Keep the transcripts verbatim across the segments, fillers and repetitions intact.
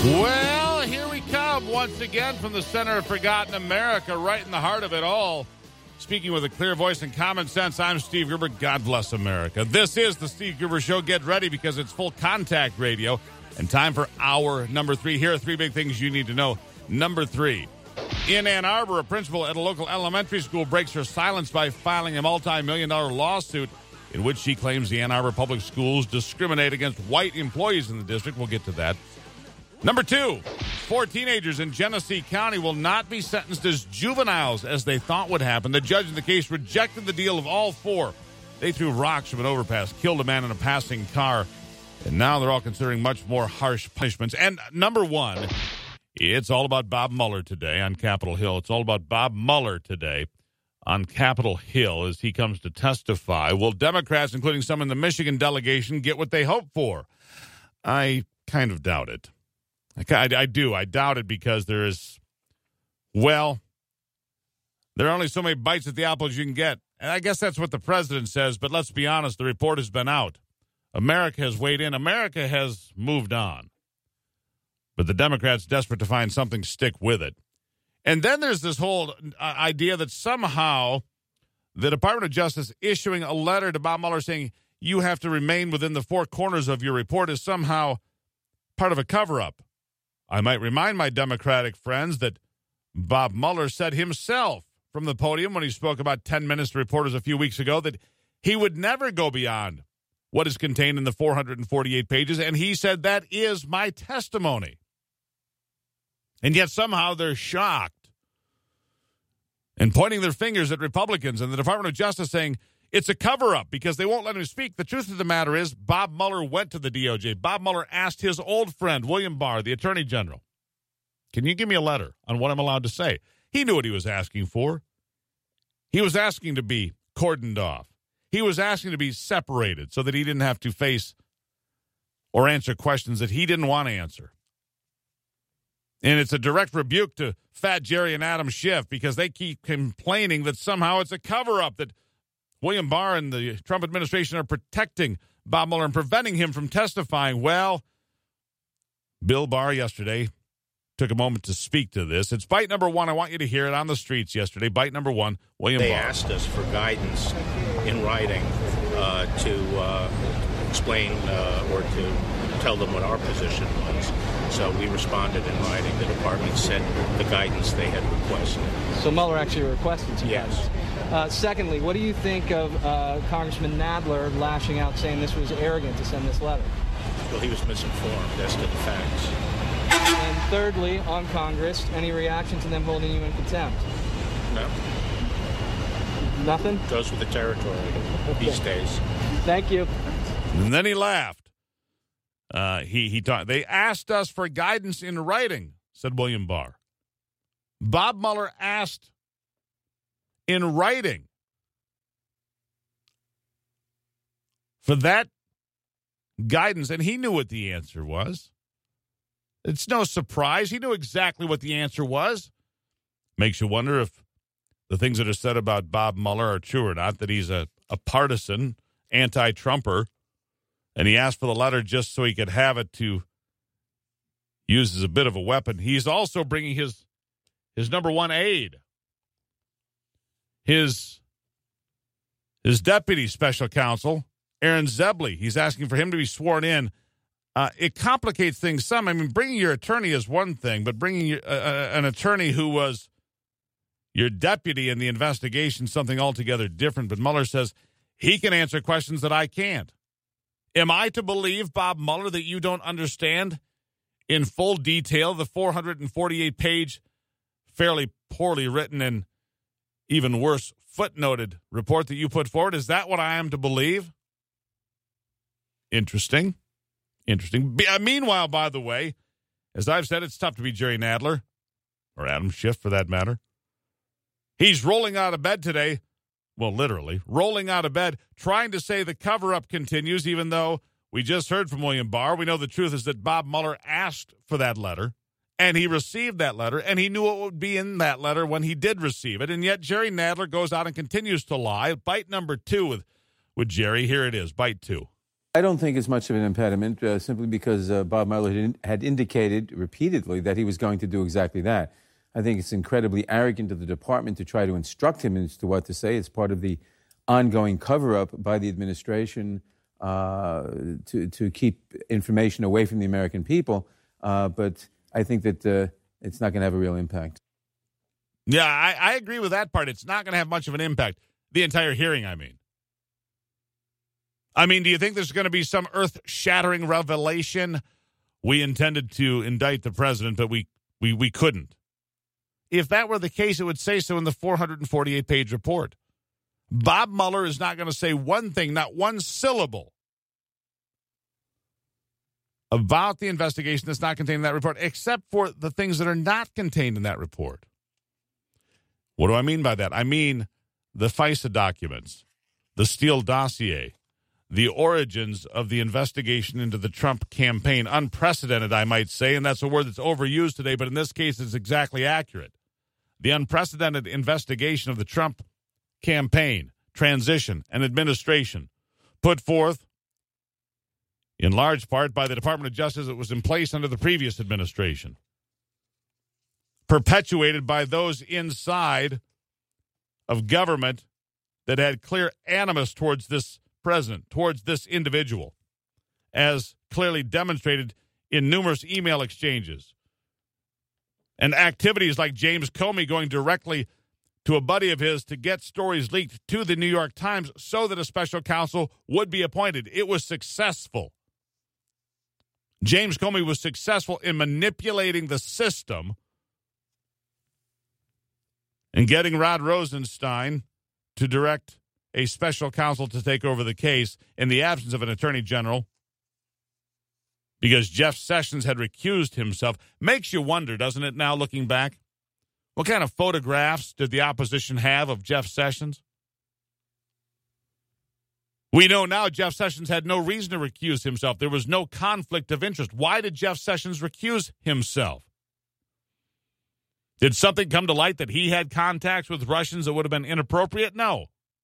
Well, here we come once again from the center of forgotten America, right in the heart of it all. Speaking with a clear voice and common sense, I'm Steve Gerber. God bless America. This is the Steve Gerber Show. Get ready because it's full contact radio. And time for hour number three. Here are three big things you need to know. Number three. In Ann Arbor, a principal at a local elementary school breaks her silence by filing a multi-million dollar lawsuit in which she claims the Ann Arbor Public Schools discriminate against white employees in the district. We'll get to that. Number two, four teenagers in Genesee County will not be sentenced as juveniles as they thought would happen. The judge in the case rejected the deal of all four. They threw rocks from an overpass, killed a man in a passing car, and now they're all considering much more harsh punishments. And number one, it's all about Bob Mueller today on Capitol Hill. It's all about Bob Mueller today on Capitol Hill as he comes to testify. Will Democrats, including some in the Michigan delegation, get what they hope for? I kind of doubt it. I, I do. I doubt it because there is, well, there are only so many bites at the apple as you can get. And I guess that's what the president says, but let's be honest, the report has been out. America has weighed in. America has moved on. But the Democrats, desperate to find something, stick with it. And then there's this whole uh, idea that somehow the Department of Justice issuing a letter to Bob Mueller saying you have to remain within the four corners of your report is somehow part of a cover-up. I might remind my Democratic friends that Bob Mueller said himself from the podium when he spoke about ten minutes to reporters a few weeks ago that he would never go beyond what is contained in the four hundred forty-eight pages, and he said that is my testimony. And yet somehow they're shocked and pointing their fingers at Republicans and the Department of Justice saying it's a cover-up because they won't let him speak. The truth of the matter is Bob Mueller went to the D O J. Bob Mueller asked his old friend, William Barr, the Attorney General, can you give me a letter on what I'm allowed to say? He knew what he was asking for. He was asking to be cordoned off. He was asking to be separated so that he didn't have to face or answer questions that he didn't want to answer. And it's a direct rebuke to Fat Jerry and Adam Schiff because they keep complaining that somehow it's a cover-up, that William Barr and the Trump administration are protecting Bob Mueller and preventing him from testifying. Well, Bill Barr yesterday took a moment to speak to this. It's bite number one. I want you to hear it on the streets yesterday. Bite number one, William they Barr. They asked us for guidance in writing uh, to uh, explain uh, or to tell them what our position was. So we responded in writing. The department sent the guidance they had requested. So Mueller actually requested some yes. guidance. Uh, secondly, what do you think of uh, Congressman Nadler lashing out saying this was arrogant to send this letter? Well, he was misinformed as to the facts. And thirdly, on Congress, any reaction to them holding you in contempt? No. Nothing? Goes with the territory okay. these days. Thank you. And then he laughed. Uh, he he talked. They asked us for guidance in writing, said William Barr. Bob Mueller asked in writing for that guidance, and he knew what the answer was. It's no surprise. He knew exactly what the answer was. Makes you wonder if the things that are said about Bob Mueller are true or not, that he's a, a partisan, anti-Trumper, and he asked for the letter just so he could have it to use as a bit of a weapon. He's also bringing his his number one aide, his, his deputy special counsel, Aaron Zebley. He's asking for him to be sworn in. Uh, it complicates things some. I mean, bringing your attorney is one thing, but bringing your, uh, an attorney who was your deputy in the investigation is something altogether different. But Mueller says he can answer questions that I can't. Am I to believe, Bob Mueller, that you don't understand in full detail the four hundred forty-eight page, fairly poorly written and even worse footnoted report that you put forward? Is that what I am to believe? Interesting. Interesting. Be, uh, meanwhile, by the way, as I've said, it's tough to be Jerry Nadler, or Adam Schiff for that matter. He's rolling out of bed today, well, literally, rolling out of bed, trying to say the cover-up continues, even though we just heard from William Barr. We know the truth is that Bob Mueller asked for that letter, and he received that letter, and he knew what would be in that letter when he did receive it, and yet Jerry Nadler goes out and continues to lie. Bite number two with, with Jerry. Here it is, bite two. I don't think it's much of an impediment, uh, simply because uh, Bob Mueller had, in, had indicated repeatedly that he was going to do exactly that. I think it's incredibly arrogant of the department to try to instruct him as to what to say. It's part of the ongoing cover-up by the administration uh, to, to keep information away from the American people. Uh, but I think that uh, it's not going to have a real impact. Yeah, I, I agree with that part. It's not going to have much of an impact. The entire hearing, I mean. I mean, do you think there's going to be some earth-shattering revelation? We intended to indict the president, but we, we, we couldn't. If that were the case, it would say so in the four hundred forty-eight page report. Bob Mueller is not going to say one thing, not one syllable, about the investigation that's not contained in that report, except for the things that are not contained in that report. What do I mean by that? I mean the FISA documents, the Steele dossier, the origins of the investigation into the Trump campaign. Unprecedented, I might say, and that's a word that's overused today, but in this case it's exactly accurate. The unprecedented investigation of the Trump campaign, transition, and administration, put forth in large part by the Department of Justice that was in place under the previous administration, perpetuated by those inside of government that had clear animus towards this president, towards this individual, as clearly demonstrated in numerous email exchanges and activities like James Comey going directly to a buddy of his to get stories leaked to the New York Times so that a special counsel would be appointed. It was successful. James Comey was successful in manipulating the system and getting Rod Rosenstein to direct a special counsel to take over the case in the absence of an attorney general, because Jeff Sessions had recused himself. Makes you wonder, doesn't it, now looking back? What kind of photographs did the opposition have of Jeff Sessions? We know now Jeff Sessions had no reason to recuse himself. There was no conflict of interest. Why did Jeff Sessions recuse himself? Did something come to light that he had contacts with Russians that would have been inappropriate? No.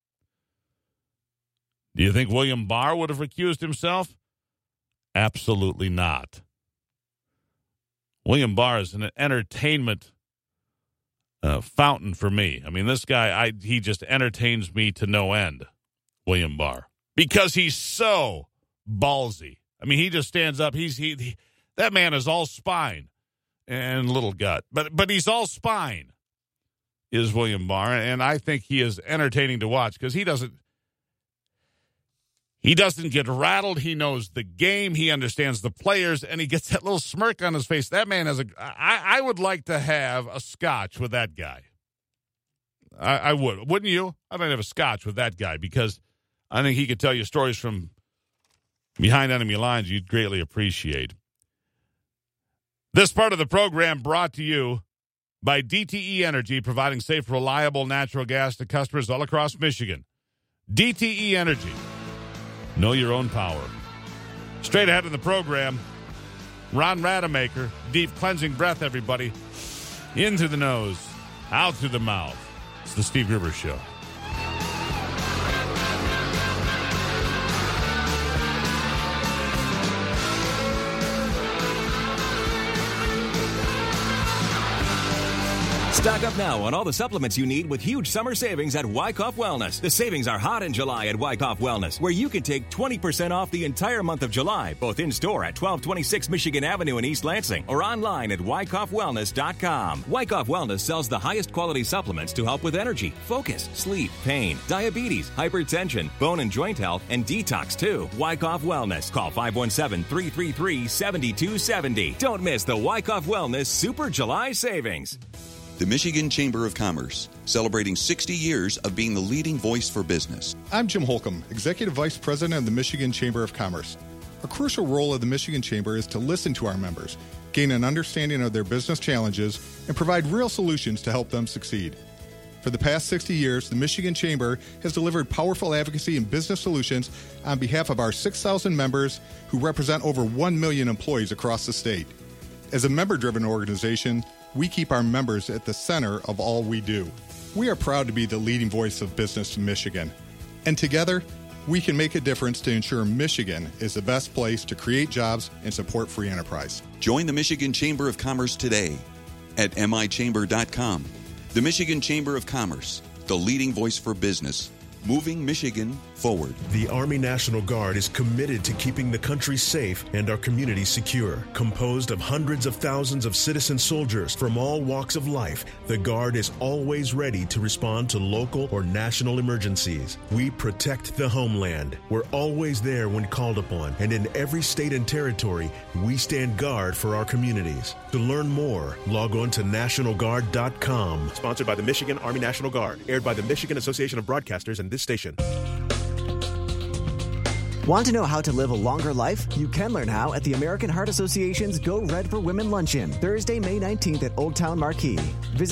Do you think William Barr would have recused himself? Absolutely not. William Barr is an entertainment uh, fountain for me. I mean, this guy, I he just entertains me to no end, William Barr, because he's so ballsy. I mean, he just stands up. He's he, he that man is all spine and little gut, but but he's all spine, is William Barr, and I think he is entertaining to watch because he doesn't. He doesn't get rattled. He knows the game. He understands the players, and he gets that little smirk on his face. That man has a. I, I would like to have a scotch with that guy. I, I would. Wouldn't you? I'd like to have a scotch with that guy because I think he could tell you stories from behind enemy lines you'd greatly appreciate. This part of the program brought to you by D T E Energy, providing safe, reliable natural gas to customers all across Michigan. D T E Energy. Know your own power. Straight ahead in the program, Ron Rademacher, deep cleansing breath, everybody. In through the nose, out through the mouth. It's the Steve Gruber Show. Stock up now on all the supplements you need with huge summer savings at Wyckoff Wellness. The savings are hot in July at Wyckoff Wellness, where you can take twenty percent off the entire month of July, both in-store at twelve twenty-six Michigan Avenue in East Lansing or online at wyckoff wellness dot com. Wyckoff Wellness sells the highest quality supplements to help with energy, focus, sleep, pain, diabetes, hypertension, bone and joint health, and detox too. Wyckoff Wellness. Call five one seven, three three three, seven two seven zero. Don't miss the Wyckoff Wellness Super July Savings. The Michigan Chamber of Commerce, celebrating sixty years of being the leading voice for business. I'm Jim Holcomb, Executive Vice President of the Michigan Chamber of Commerce. A crucial role of the Michigan Chamber is to listen to our members, gain an understanding of their business challenges, and provide real solutions to help them succeed. For the past sixty years, the Michigan Chamber has delivered powerful advocacy and business solutions on behalf of our six thousand members who represent over one million employees across the state. As a member-driven organization, we keep our members at the center of all we do. We are proud to be the leading voice of business in Michigan. And together, we can make a difference to ensure Michigan is the best place to create jobs and support free enterprise. Join the Michigan Chamber of Commerce today at m i chamber dot com. The Michigan Chamber of Commerce, the leading voice for business, moving Michigan forward. The Army National Guard is committed to keeping the country safe and our communities secure. Composed of hundreds of thousands of citizen soldiers from all walks of life, the Guard is always ready to respond to local or national emergencies. We protect the homeland. We're always there when called upon, and in every state and territory, we stand guard for our communities. To learn more, log on to national guard dot com. Sponsored by the Michigan Army National Guard. Aired by the Michigan Association of Broadcasters and this station. Want to know how to live a longer life? You can learn how at the American Heart Association's Go Red for Women Luncheon, Thursday, May nineteenth at Old Town Marquee. Visit